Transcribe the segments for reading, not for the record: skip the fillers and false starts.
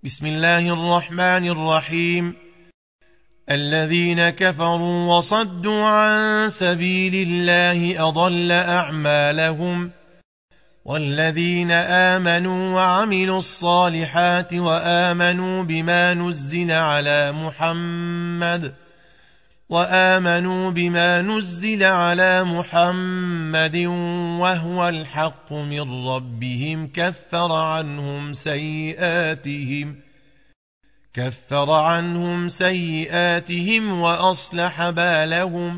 بسم الله الرحمن الرحيم. الذين كفروا وصدوا عن سبيل الله أضل أعمالهم، والذين آمنوا وعملوا الصالحات وآمنوا بما نزل على محمد وهو الحق من ربهم كفر عنهم سيئاتهم وأصلح بالهم.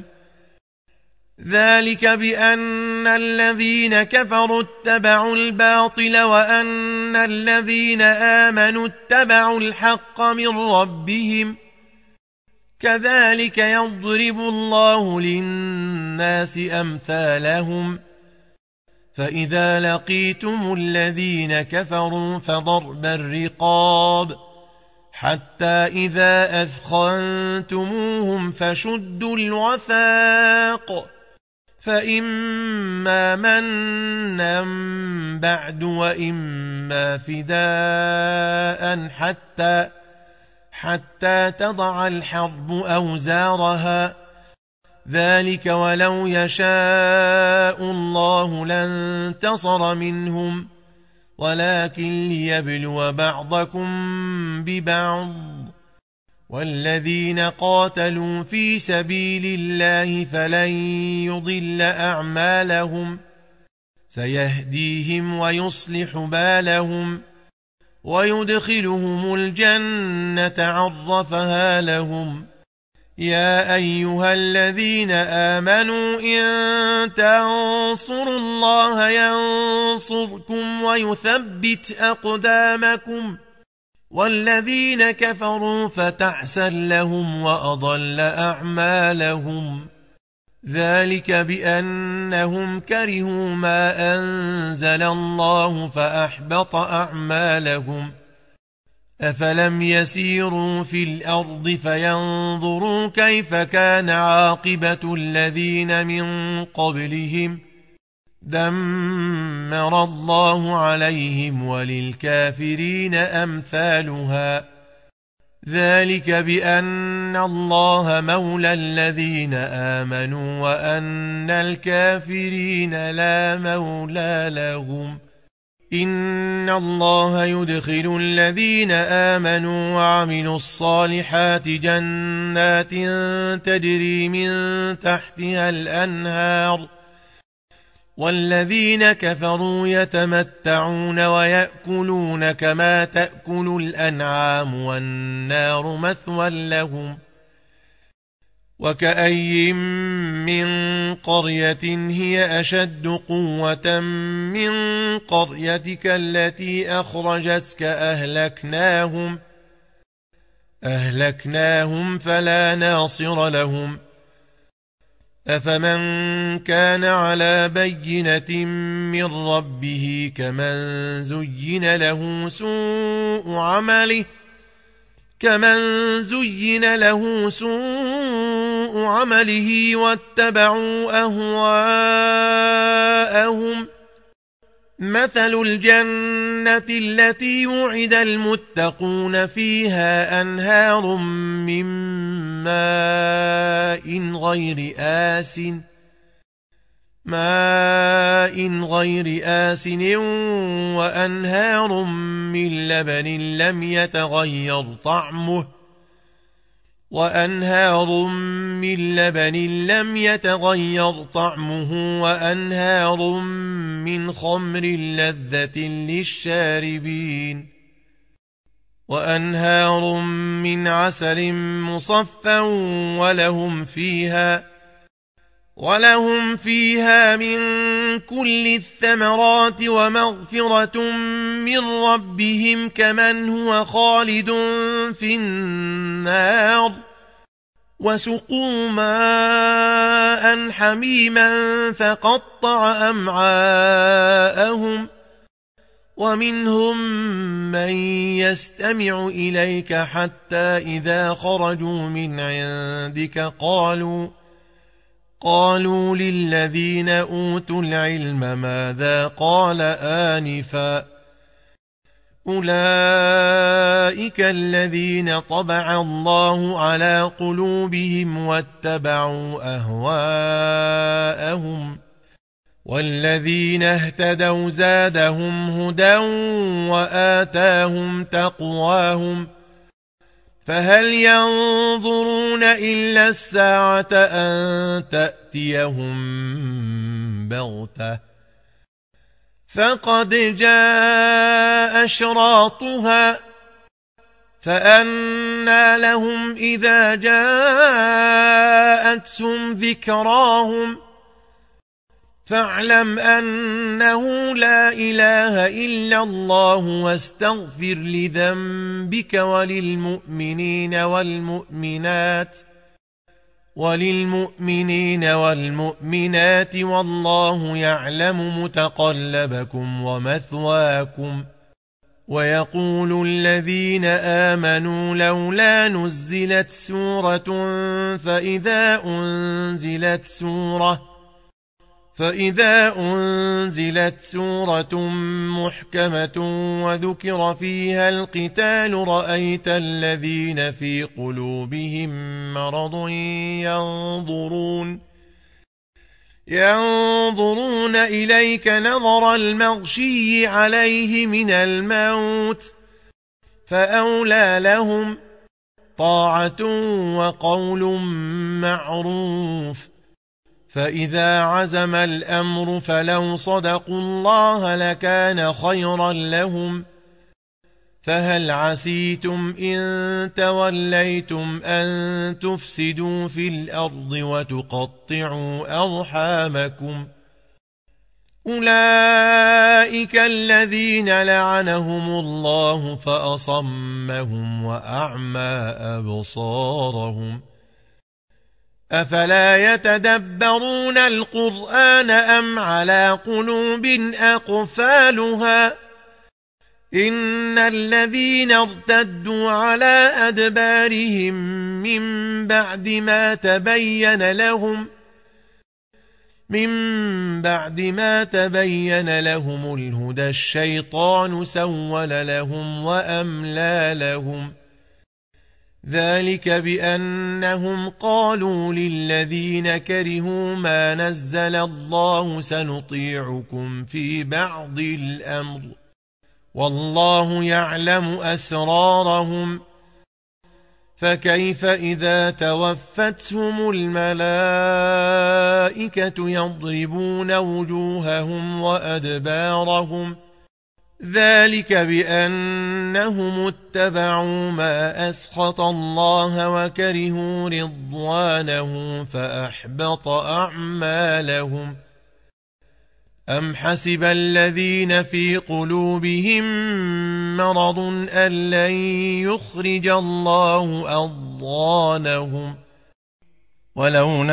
ذلك بأن الذين كفروا اتبعوا الباطل وأن الذين آمنوا اتبعوا الحق من ربهم. كذلك يضرب الله للناس أمثالهم. فإذا لقيتم الذين كفروا فضرب الرقاب حتى إذا أثخنتموهم فشدوا الوثاق، فإما منا بعد وإما فداء حتى تضع الحرب أوزارها. ذلك ولو يشاء الله لانتصر منهم، ولكن ليبلو بعضكم ببعض. والذين قاتلوا في سبيل الله فلن يضل أعمالهم، سيهديهم ويصلح بالهم ويدخلهم الجنة عرفها لهم. يا أيها الذين آمنوا إن تنصروا الله ينصركم ويثبت أقدامكم. والذين كفروا فتعسا لهم وأضل أعمالهم. ذلك بأنهم كرهوا ما أنزل الله فأحبط أعمالهم. أفلم يسيروا في الأرض فينظروا كيف كان عاقبة الذين من قبلهم. دمر الله عليهم وللكافرين أمثالها. ذلك بأن الله مولى الذين آمنوا وأن الكافرين لا مولى لهم. إن الله يدخل الذين آمنوا وعملوا الصالحات جنات تجري من تحتها الأنهار، والذين كفروا يتمتعون ويأكلون كما تأكل الأنعام والنار مثوى لهم. وكأي من قرية هي أشد قوة من قريتك التي أخرجتك أهلكناهم فلا ناصر لهم. أفمن كان على بينة من ربه كمن زين له سوء عمله واتبعوا أهواءهم. مثل الجنة التي وعد المتقون فيها أنهار من ماء غير آسن وأنهار من لبن لم يتغير طعمه وأنهار من خمر لذة للشاربين وأنهار من عسل مصفى ولهم فيها من كل الثمرات ومغفرة من ربهم كمن هو خالد في النار. وسقوا ماء حميما فقطع أمعاءهم. ومنهم من يستمع إليك حتى إذا خرجوا من عندك قالوا للذين أوتوا العلم ماذا قال آنفا أولئك أولئك الذين طبع الله على قلوبهم واتبعوا أهواءهم والذين اهتدوا زادهم هدى وآتاهم تقواهم فهل ينظرون إلا الساعة أن تأتيهم بغتة فقد جاء أشراطها فأنى لهم إذا جاءتهم ذكراهم فاعلم أنه لا إله إلا الله واستغفر لذنبك وللمؤمنين والمؤمنات والله يعلم متقلبكم ومثواكم ويقول الذين آمنوا لولا نزلت سورة فإذا أنزلت سورة محكمة وذكر فيها القتال رأيت الذين في قلوبهم مرض ينظرون إليك نظر المغشي عليه من الموت فأولى لهم طاعة وقول معروف فإذا عزم الأمر فلو صدقوا الله لكان خيرا لهم فهل عسيتم إن توليتم أن تفسدوا في الأرض وتقطعوا أرحامكم أولئك الذين لعنهم الله فأصمهم وأعمى أبصارهم أفلا يتدبرون القرآن أم على قلوب أقفالها إن الذين ارتدوا على أدبارهم من بعد ما تبين لهم الهدى الشيطان سول لهم وأملى لهم ذلك بأنهم قالوا للذين كرهوا ما نزل الله سنطيعكم في بعض الأمر والله يعلم أسرارهم فكيف إذا توفتهم الملائكة يضربون وجوههم وأدبارهم ذلك بأنهم اتبعوا ما أسخط الله وكرهوا رضوانه فأحبط أعمالهم أم حسب الذين في قلوبهم مرض أن لن يخرج الله أضغانهم ولو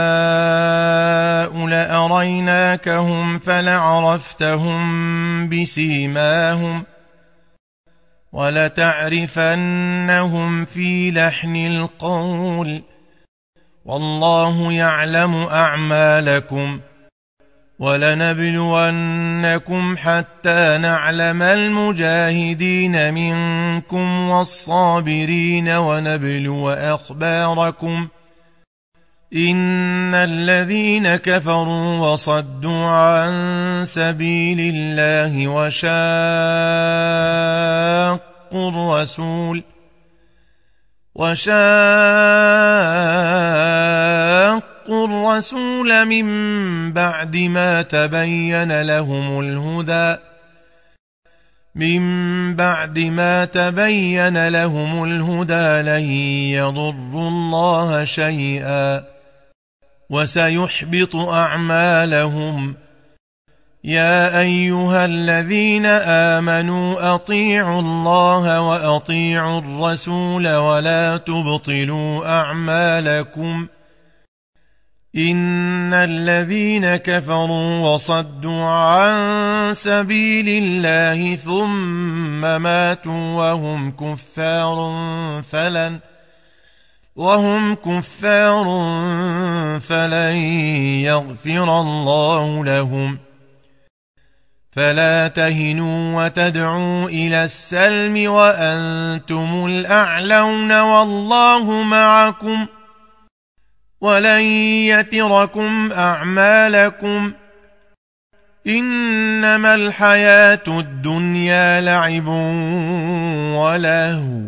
نشاء لأريناكهم فلعرفتهم بسيماهم ولتعرفنهم في لحن القول والله يعلم أعمالكم ولنبلونكم حتى نعلم المجاهدين منكم والصابرين ونبلو أخباركم إن الذين كفروا وصدوا عن سبيل الله وشاقوا الرسول من بعد ما تبين لهم الهدى لن يضروا الله شيئا وسيحبط أعمالهم يا أيها الذين آمنوا أطيعوا الله وأطيعوا الرسول ولا تبطلوا أعمالكم إن الذين كفروا وصدوا عن سبيل الله ثم ماتوا وهم كفار فلن يغفر الله لهم فلا تهنوا وتدعوا إلى السلم وأنتم الأعلون والله معكم ولن يتركم أعمالكم إنما الحياة الدنيا لعب ولهو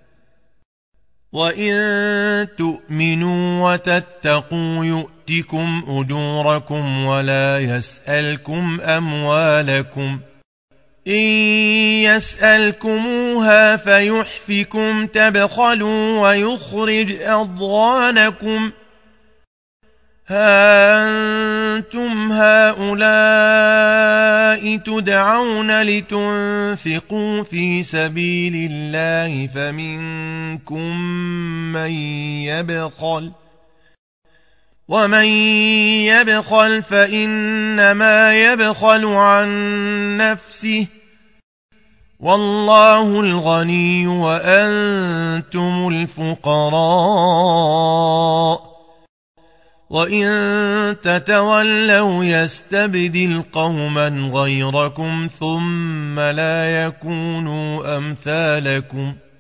وإن تؤمنوا وتتقوا يؤتكم أجوركم ولا يسألكم أموالكم إن يسألكموها فيحفكم تبخلوا ويخرج أضغانكم ها أنتم هؤلاء تدعون لتنفقوا في سبيل الله فمنكم من يبخل ومن يبخل فإنما يبخل عن نفسه والله الغني وأنتم الفقراء وإن تتولوا يستبدل قوما غيركم ثم لا يكونوا أمثالكم